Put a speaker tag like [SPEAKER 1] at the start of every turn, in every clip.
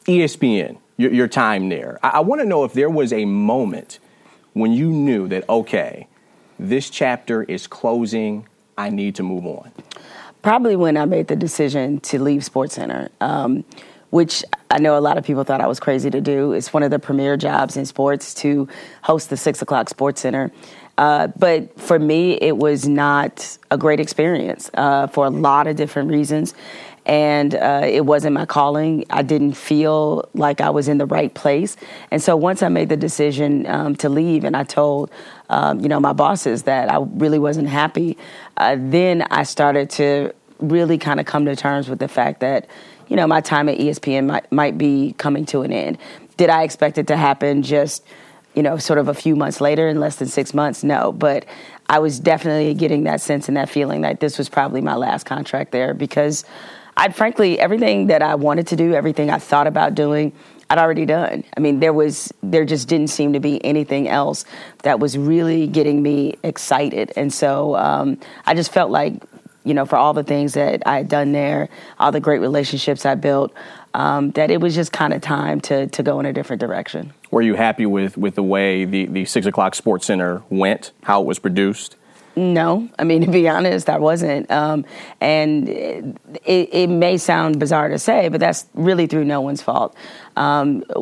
[SPEAKER 1] ESPN, your time there. I want to know if there was a moment when you knew that, okay, this chapter is closing, I need to move on.
[SPEAKER 2] Probably when I made the decision to leave SportsCenter, which I know a lot of people thought I was crazy to do. It's one of the premier jobs in sports to host the 6 o'clock SportsCenter. But for me, it was not a great experience for a lot of different reasons. And it wasn't my calling. I didn't feel like I was in the right place. And so once I made the decision to leave and I told, my bosses that I really wasn't happy, then I started to really kind of come to terms with the fact that, my time at ESPN might be coming to an end. Did I expect it to happen just, sort of a few months later, in less than 6 months? No, but I was definitely getting that sense and that feeling that this was probably my last contract there because frankly, everything that I wanted to do, everything I thought about doing, I'd already done. I mean, there just didn't seem to be anything else that was really getting me excited. And so I just felt like, for all the things that I had done there, all the great relationships I built, that it was just kind of time to go in a different direction. Were
[SPEAKER 1] you happy with the way the 6 o'clock SportsCenter went, how it was produced?
[SPEAKER 2] No. I mean, to be honest, I wasn't. And it may sound bizarre to say, but that's really through no one's fault. It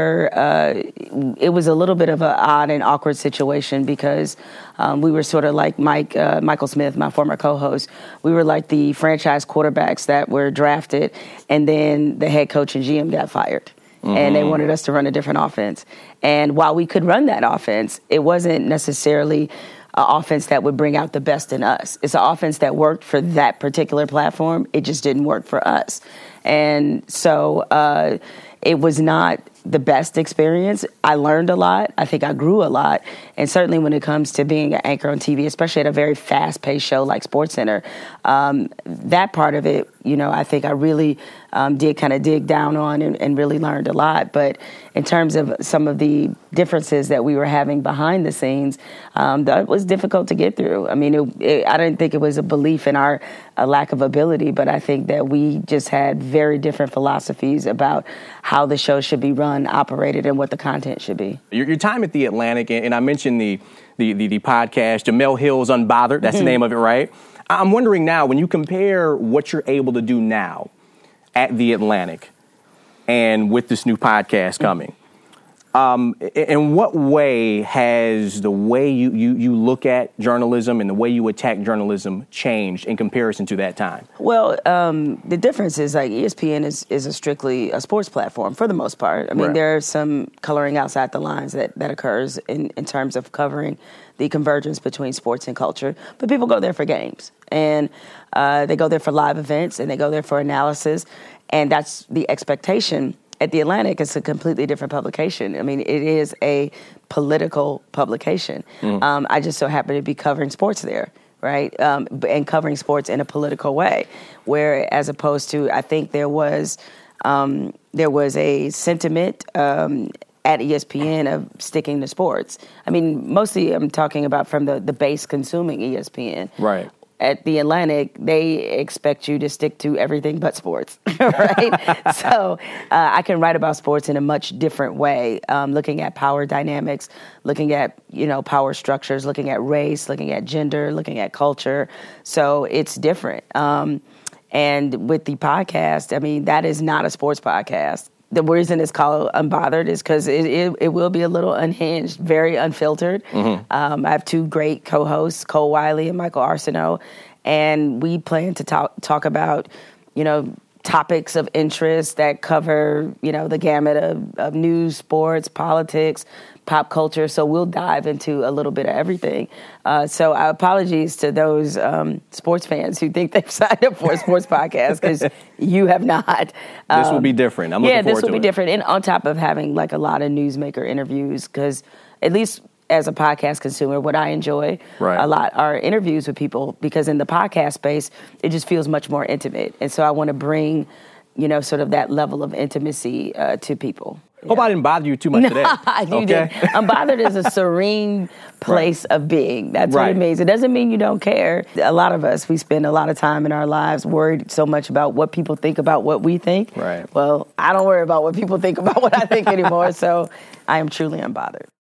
[SPEAKER 2] was a little bit of an odd and awkward situation because we were sort of like Michael Smith, my former co-host. We were like the franchise quarterbacks that were drafted, and then the head coach and GM got fired. Mm-hmm. And they wanted us to run a different offense. And while we could run that offense, it wasn't necessarily an offense that would bring out the best in us. It's an offense that worked for that particular platform. It just didn't work for us. And so it was not the best experience. I learned a lot. I think I grew a lot. And certainly when it comes to being an anchor on TV, especially at a very fast-paced show like SportsCenter, that part of it, I think I really did kind of dig down on and really learned a lot. But in terms of some of the differences that we were having behind the scenes, that was difficult to get through. I mean, I didn't think it was a belief in our lack of ability, but I think that we just had very different philosophies about how the show should be run, operated, and what the content should be.
[SPEAKER 1] Your time at The Atlantic, and I mentioned the podcast, Jemele Hill's Unbothered, that's the name of it, right? I'm wondering now, when you compare what you're able to do now at The Atlantic and with this new podcast coming, in what way has the way you look at journalism and the way you attack journalism changed in comparison to that time?
[SPEAKER 2] Well, the difference is like ESPN is a strictly a sports platform for the most part. I mean, There are some coloring outside the lines that occurs in terms of covering the convergence between sports and culture. But people go there for games, and they go there for live events, and they go there for analysis, and that's the expectation. At The Atlantic, it's a completely different publication. I mean, it is a political publication. Mm. I just so happen to be covering sports there, right? And covering sports in a political way, where as opposed to, I think there was a sentiment at ESPN of sticking to sports. I mean, mostly I'm talking about from the base consuming ESPN.
[SPEAKER 1] Right.
[SPEAKER 2] At The Atlantic, they expect you to stick to everything but sports, right? So I can write about sports in a much different way, looking at power dynamics, looking at, power structures, looking at race, looking at gender, looking at culture. So it's different. And with the podcast, I mean, that is not a sports podcast. The reason it's called Unbothered is because it will be a little unhinged, very unfiltered. Mm-hmm. I have two great co-hosts, Cole Wiley and Michael Arsenault, and we plan to talk about, topics of interest that cover, the gamut of news, sports, politics, pop culture. So we'll dive into a little bit of everything. So apologies to those sports fans who think they've signed up for a sports podcast, because you have not.
[SPEAKER 1] This will be different. I'm looking forward to it.
[SPEAKER 2] Yeah, this will be different. And on top of having like a lot of newsmaker interviews, because at least as a podcast consumer, what I enjoy a lot are interviews with people, because in the podcast space, it just feels much more intimate. And so I want to bring, sort of that level of intimacy to people.
[SPEAKER 1] Hope I didn't bother you too much today.
[SPEAKER 2] You did. Unbothered is a serene place of being. That's what it means. It doesn't mean you don't care. A lot of us, we spend a lot of time in our lives worried so much about what people think about what we think.
[SPEAKER 1] Right.
[SPEAKER 2] Well, I don't worry about what people think about what I think anymore, so I am truly unbothered.